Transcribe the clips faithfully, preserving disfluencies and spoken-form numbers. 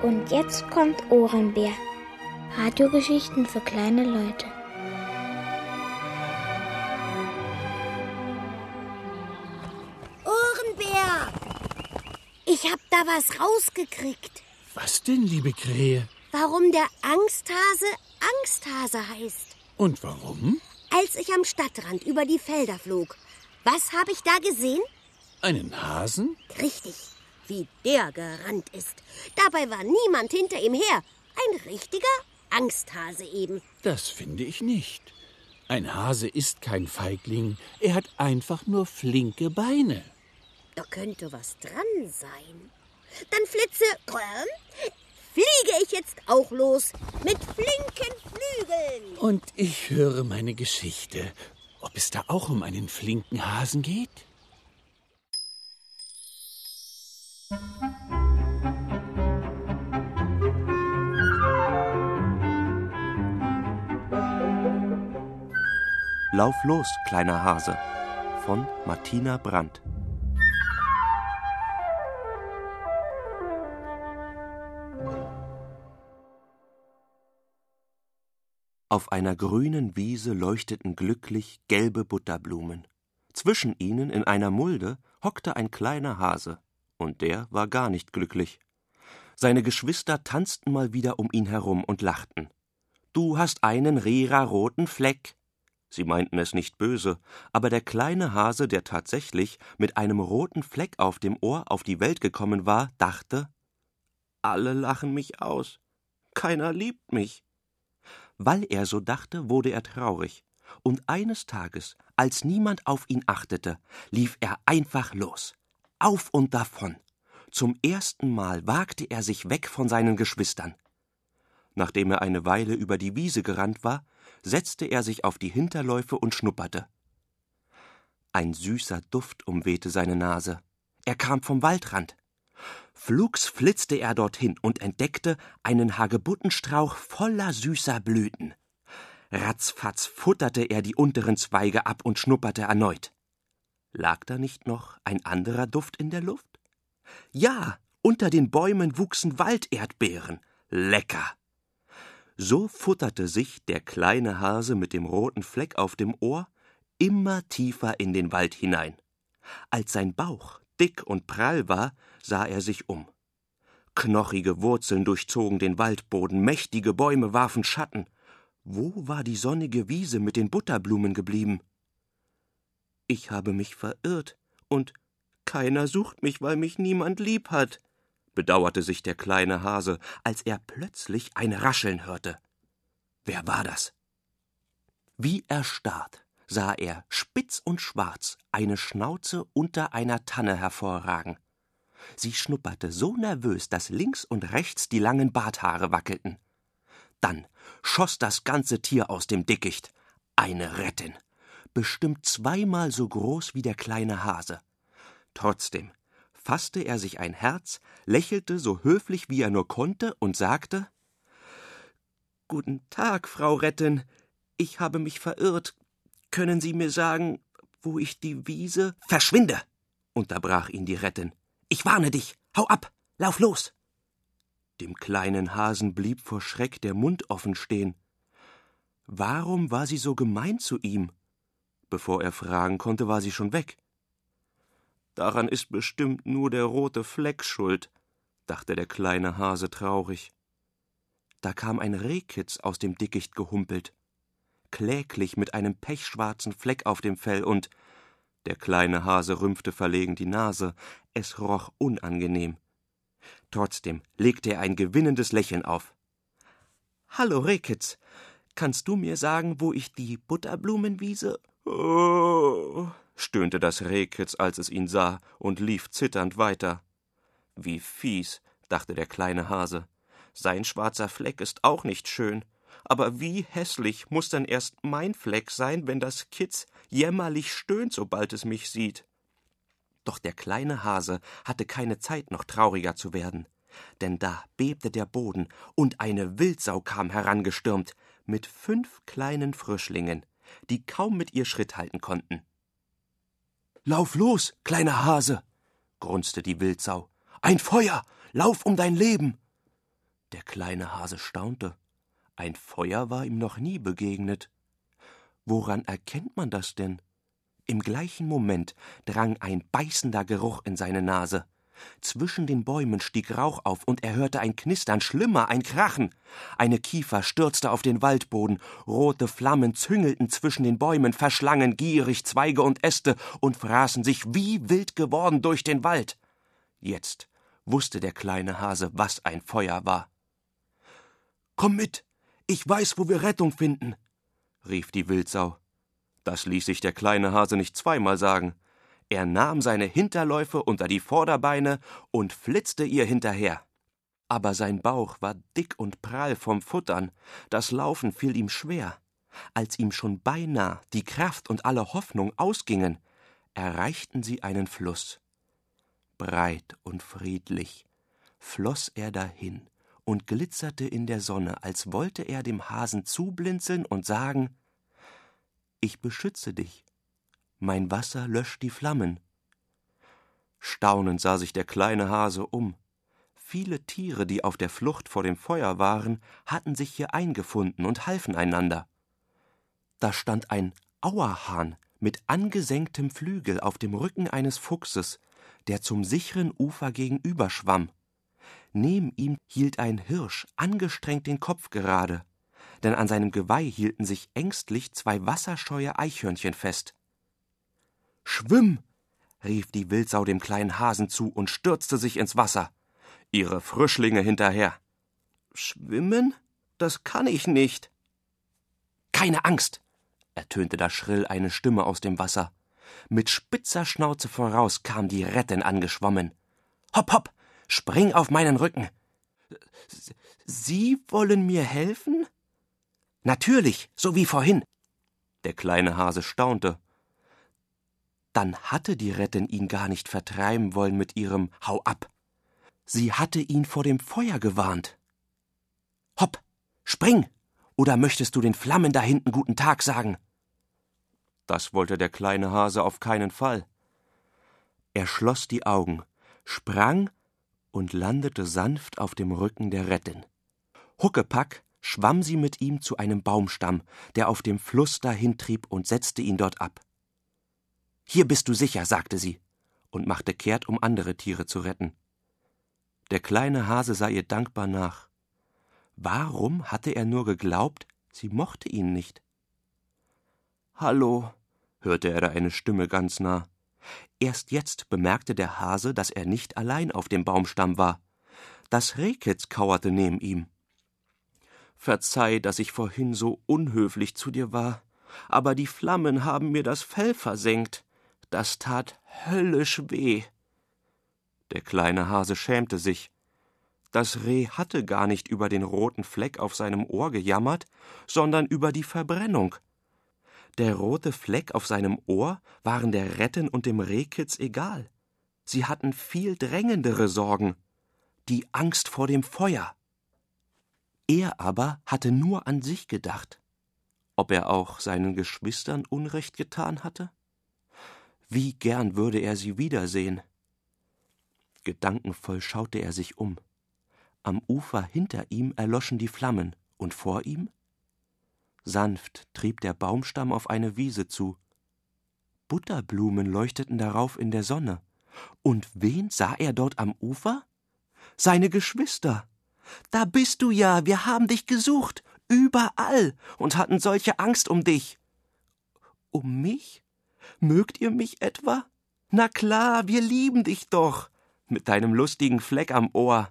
Und jetzt kommt Ohrenbär. Radiogeschichten für kleine Leute. Ohrenbär! Ich hab da was rausgekriegt. Was denn, liebe Krähe? Warum der Angsthase Angsthase heißt. Und warum? Als ich am Stadtrand über die Felder flog, was habe ich da gesehen? Einen Hasen? Richtig, wie der gerannt ist. Dabei war niemand hinter ihm her. Ein richtiger Angsthase eben. Das finde ich nicht. Ein Hase ist kein Feigling. Er hat einfach nur flinke Beine. Da könnte was dran sein. Dann flitze, äh, fliege ich jetzt auch los mit flinken Flügeln. Und ich höre meine Geschichte. Ob es da auch um einen flinken Hasen geht? Lauf los, kleiner Hase, von Martina Brandt. Auf einer grünen Wiese leuchteten glücklich gelbe Butterblumen. Zwischen ihnen in einer Mulde hockte ein kleiner Hase, und der war gar nicht glücklich. Seine Geschwister tanzten mal wieder um ihn herum und lachten. »Du hast einen rera-roten Fleck.« Sie meinten es nicht böse, aber der kleine Hase, der tatsächlich mit einem roten Fleck auf dem Ohr auf die Welt gekommen war, dachte: »Alle lachen mich aus. Keiner liebt mich.« Weil er so dachte, wurde er traurig. Und eines Tages, als niemand auf ihn achtete, lief er einfach los. Auf und davon. Zum ersten Mal wagte er sich weg von seinen Geschwistern. Nachdem er eine Weile über die Wiese gerannt war, setzte er sich auf die Hinterläufe und schnupperte. Ein süßer Duft umwehte seine Nase. Er kam vom Waldrand. Flugs flitzte er dorthin und entdeckte einen Hagebuttenstrauch voller süßer Blüten. Ratzfatz futterte er die unteren Zweige ab und schnupperte erneut. Lag da nicht noch ein anderer Duft in der Luft? Ja, unter den Bäumen wuchsen Walderdbeeren. Lecker! So futterte sich der kleine Hase mit dem roten Fleck auf dem Ohr immer tiefer in den Wald hinein. Als sein Bauch dick und prall war, sah er sich um. Knochige Wurzeln durchzogen den Waldboden, mächtige Bäume warfen Schatten. Wo war die sonnige Wiese mit den Butterblumen geblieben? Ich habe mich verirrt, und keiner sucht mich, weil mich niemand lieb hat, bedauerte sich der kleine Hase, als er plötzlich ein Rascheln hörte. Wer war das? Wie erstarrt sah er, spitz und schwarz, eine Schnauze unter einer Tanne hervorragen. Sie schnupperte so nervös, dass links und rechts die langen Barthaare wackelten. Dann schoss das ganze Tier aus dem Dickicht. Eine Rettin, bestimmt zweimal so groß wie der kleine Hase. Trotzdem fasste er sich ein Herz, lächelte so höflich, wie er nur konnte, und sagte: »Guten Tag, Frau Rettin. Ich habe mich verirrt. Können Sie mir sagen, wo ich die Wiese...« »Verschwinde!« unterbrach ihn die Rettin. »Ich warne dich. Hau ab. Lauf los!« Dem kleinen Hasen blieb vor Schreck der Mund offen stehen. Warum war sie so gemein zu ihm? Bevor er fragen konnte, war sie schon weg. »Daran ist bestimmt nur der rote Fleck schuld«, dachte der kleine Hase traurig. Da kam ein Rehkitz aus dem Dickicht gehumpelt, kläglich mit einem pechschwarzen Fleck auf dem Fell, und der kleine Hase rümpfte verlegen die Nase. Es roch unangenehm. Trotzdem legte er ein gewinnendes Lächeln auf. »Hallo, Rehkitz, kannst du mir sagen, wo ich die Butterblumenwiese...« »Oh«, stöhnte das Rehkitz, als es ihn sah, und lief zitternd weiter. »Wie fies«, dachte der kleine Hase. »Sein schwarzer Fleck ist auch nicht schön. Aber wie hässlich muß dann erst mein Fleck sein, wenn das Kitz jämmerlich stöhnt, sobald es mich sieht.« Doch der kleine Hase hatte keine Zeit, noch trauriger zu werden. Denn da bebte der Boden, und eine Wildsau kam herangestürmt, mit fünf kleinen Frischlingen, die kaum mit ihr Schritt halten konnten. »Lauf los, kleiner Hase«, grunzte die Wildsau. »Ein Feuer! Lauf um dein Leben!« Der kleine Hase staunte. Ein Feuer war ihm noch nie begegnet. Woran erkennt man das denn? Im gleichen Moment drang ein beißender Geruch in seine Nase. Zwischen den Bäumen stieg Rauch auf, und er hörte ein Knistern, schlimmer, ein Krachen. Eine Kiefer stürzte auf den Waldboden, rote Flammen züngelten zwischen den Bäumen, verschlangen gierig Zweige und Äste und fraßen sich wie wild geworden durch den Wald. Jetzt wusste der kleine Hase, was ein Feuer war. »Komm mit, ich weiß, wo wir Rettung finden«, rief die Wildsau. Das ließ sich der kleine Hase nicht zweimal sagen. Er nahm seine Hinterläufe unter die Vorderbeine und flitzte ihr hinterher. Aber sein Bauch war dick und prall vom Futtern, das Laufen fiel ihm schwer. Als ihm schon beinahe die Kraft und alle Hoffnung ausgingen, erreichten sie einen Fluss. Breit und friedlich floss er dahin und glitzerte in der Sonne, als wollte er dem Hasen zublinzeln und sagen: »Ich beschütze dich. Mein Wasser löscht die Flammen.« Staunend sah sich der kleine Hase um. Viele Tiere, die auf der Flucht vor dem Feuer waren, hatten sich hier eingefunden und halfen einander. Da stand ein Auerhahn mit angesenktem Flügel auf dem Rücken eines Fuchses, der zum sicheren Ufer gegenüber schwamm. Neben ihm hielt ein Hirsch angestrengt den Kopf gerade, denn an seinem Geweih hielten sich ängstlich zwei wasserscheue Eichhörnchen fest. »Schwimm«, rief die Wildsau dem kleinen Hasen zu und stürzte sich ins Wasser. Ihre Frischlinge hinterher. »Schwimmen? Das kann ich nicht.« »Keine Angst«, ertönte da schrill eine Stimme aus dem Wasser. Mit spitzer Schnauze voraus kam die Rettin angeschwommen. »Hopp, hopp, spring auf meinen Rücken.« »Sie wollen mir helfen?« »Natürlich, so wie vorhin.« Der kleine Hase staunte. Dann hatte die Rettin ihn gar nicht vertreiben wollen mit ihrem »Hau ab«. Sie hatte ihn vor dem Feuer gewarnt. »Hopp, spring, oder möchtest du den Flammen da hinten guten Tag sagen?« Das wollte der kleine Hase auf keinen Fall. Er schloss die Augen, sprang und landete sanft auf dem Rücken der Rettin. Huckepack schwamm sie mit ihm zu einem Baumstamm, der auf dem Fluss dahintrieb, und setzte ihn dort ab. »Hier bist du sicher«, sagte sie und machte kehrt, um andere Tiere zu retten. Der kleine Hase sah ihr dankbar nach. Warum hatte er nur geglaubt, sie mochte ihn nicht? »Hallo«, hörte er da eine Stimme ganz nah. Erst jetzt bemerkte der Hase, dass er nicht allein auf dem Baumstamm war. Das Rehkitz kauerte neben ihm. »Verzeih, dass ich vorhin so unhöflich zu dir war, aber die Flammen haben mir das Fell versengt. Das tat höllisch weh.« Der kleine Hase schämte sich. Das Reh hatte gar nicht über den roten Fleck auf seinem Ohr gejammert, sondern über die Verbrennung. Der rote Fleck auf seinem Ohr waren der Rettin und dem Rehkitz egal. Sie hatten viel drängendere Sorgen, die Angst vor dem Feuer. Er aber hatte nur an sich gedacht. Ob er auch seinen Geschwistern Unrecht getan hatte? Wie gern würde er sie wiedersehen. Gedankenvoll schaute er sich um. Am Ufer hinter ihm erloschen die Flammen, und vor ihm? Sanft trieb der Baumstamm auf eine Wiese zu. Butterblumen leuchteten darauf in der Sonne. Und wen sah er dort am Ufer? Seine Geschwister. »Da bist du ja, wir haben dich gesucht, überall, und hatten solche Angst um dich.« »Um mich? Mögt ihr mich etwa? Na klar, wir lieben dich doch, mit deinem lustigen Fleck am Ohr.«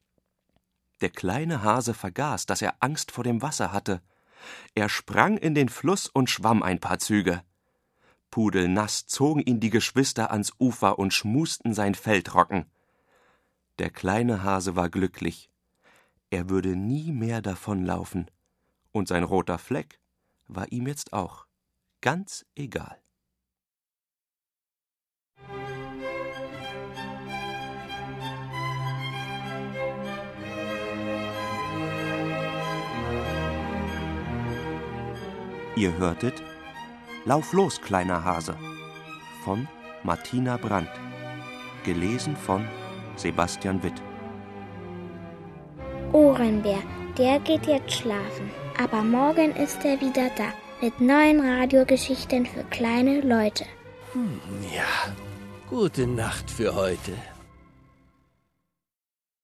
Der kleine Hase vergaß, dass er Angst vor dem Wasser hatte. Er sprang in den Fluss und schwamm ein paar Züge. Pudelnass zogen ihn die Geschwister ans Ufer und schmusten sein Fell trocken. Der kleine Hase war glücklich. Er würde nie mehr davonlaufen, und sein roter Fleck war ihm jetzt auch ganz egal. Ihr hörtet »Lauf los, kleiner Hase« von Martina Brandt, gelesen von Sebastian Witt. Ohrenbär, der geht jetzt schlafen. Aber morgen ist er wieder da mit neuen Radiogeschichten für kleine Leute. Hm, ja, gute Nacht für heute.